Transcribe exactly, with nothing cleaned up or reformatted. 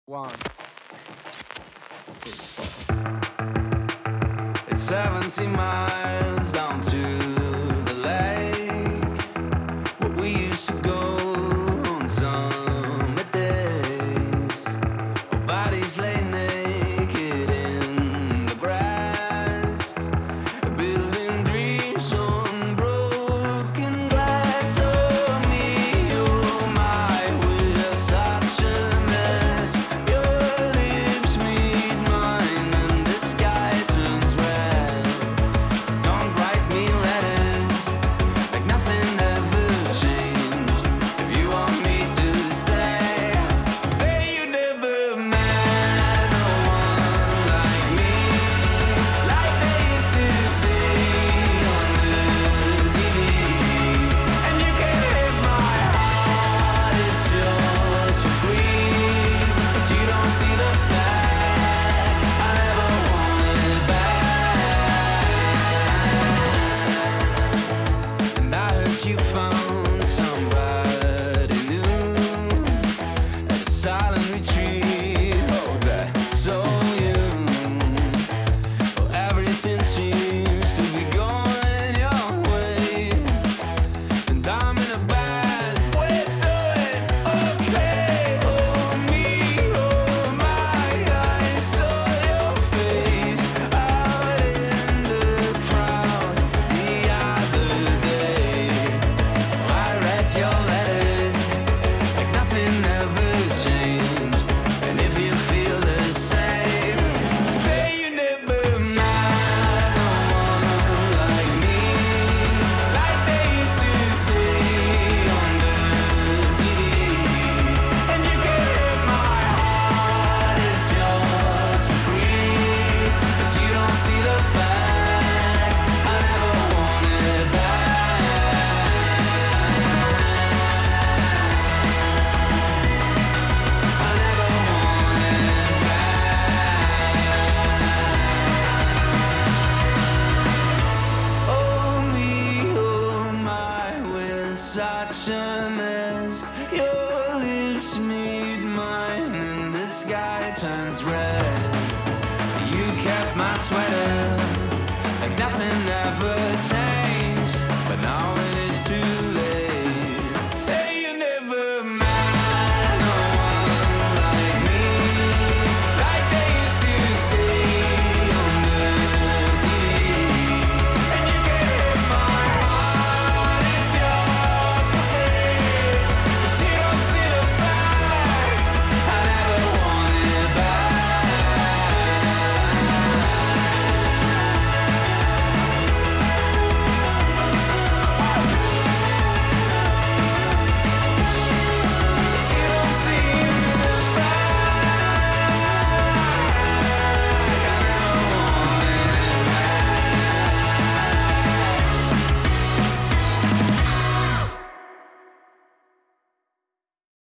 One. It's seventy miles down to the lake, where we used to go on summer days. Our bodies lay naked in the grass, building dreams on broken glass. Oh me, oh my, we're such a mess. Your lips meet mine and the sky turns red. Don't write me letters like nothing ever changed. If you want me to stay, say you never met no one like me, like they used to say on the T V. And you can have my heart, it's yours for free, but you don't see the fact I never want it back. And I heard you found somebody new at a silent retreat. Oh, that's so you. Well, everything seems to be going your way, and I'm in a band. We're doing okay. Oh me, oh my, I saw your face out in the crowd the other day. I read your letters like nothing ever changed. And if you feel the same, say you never met no one like me, like they used to say on the T V. And you can have my heart, it's yours for free, but you don't see the fact I never want it back. I never want it back. Oh me, oh my, we're such a mess. Your lips meet mine and the sky turns red.